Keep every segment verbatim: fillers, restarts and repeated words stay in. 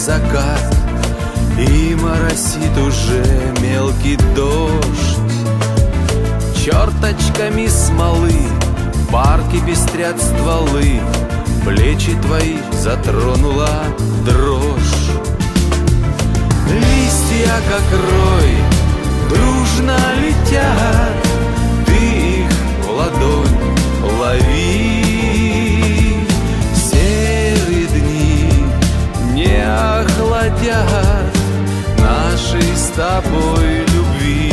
закат, и моросит уже мелкий дождь. Черточками смолы в парке пестрят стволы, плечи твои затронула дрожь. Листья, как рой, дружно летят, ты их в ладонь лови. Серые дни не охладят нашей с тобой любви.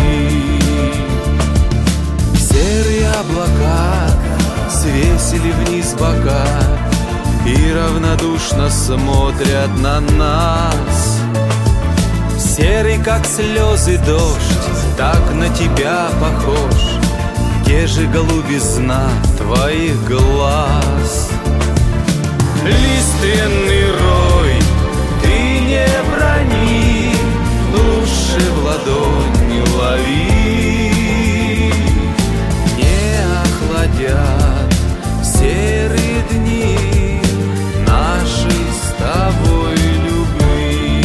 Серые облака свесили вниз бока и равнодушно смотрят на нас. Серый, как слезы, дождь, так на тебя похож. Где же голубизна твоих глаз? Лиственный рой, ты не брони, лучше в ладонь лови. Не охладят серые дни нашей с тобой любви.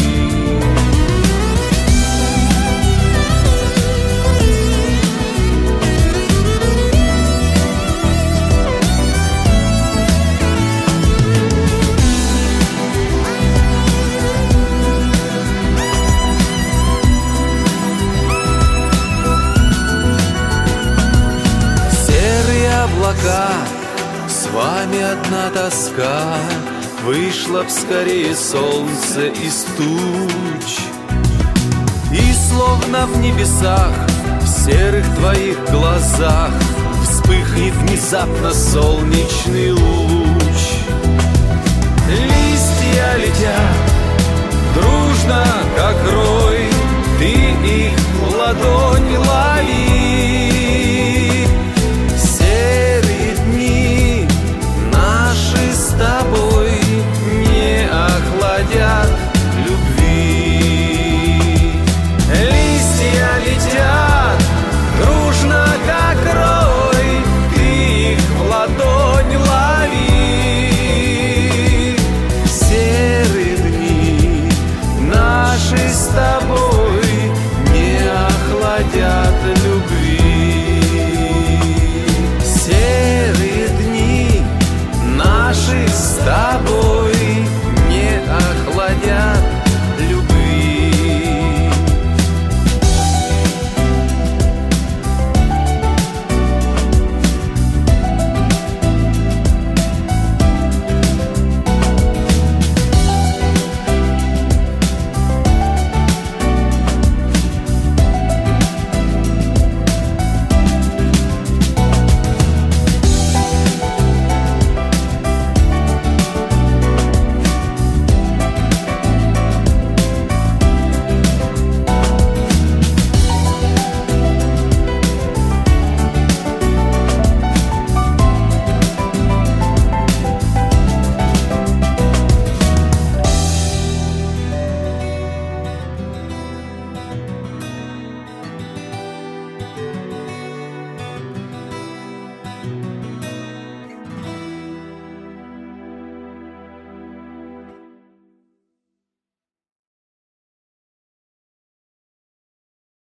С вами одна тоска, вышло б скорее солнце из туч. И словно в небесах, в серых твоих глазах вспыхнет внезапно солнечный луч. Листья летят дружно, как рой, ты их в ладонь